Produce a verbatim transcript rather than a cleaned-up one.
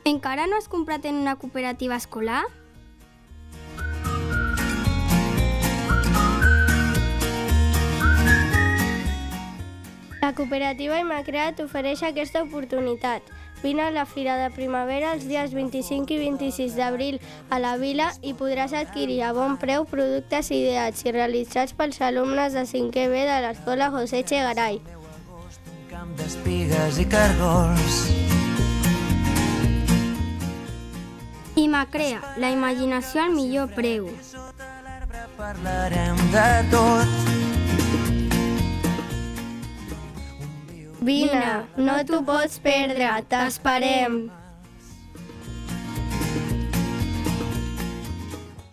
Encara no has comprat en una cooperativa escolar? La cooperativa Imacrea t'ofereix aquesta oportunitat. Vine a la Fira de Primavera els dies vint-i-cinc i vint-i-sis d'abril a la Vila i podràs adquirir a bon preu productes ideats i realitzats pels alumnes de cinquè B de l'Escola José Echegaray. Un camp d'espigues i cargols. Imacrea, la imaginació al millor preu. Sota l'arbre parlarem de tot. Vine, no t'ho pots perdre, t'esperem!